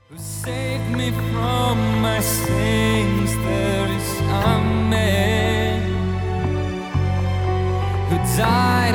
Who saved me from my sins? There is a man who died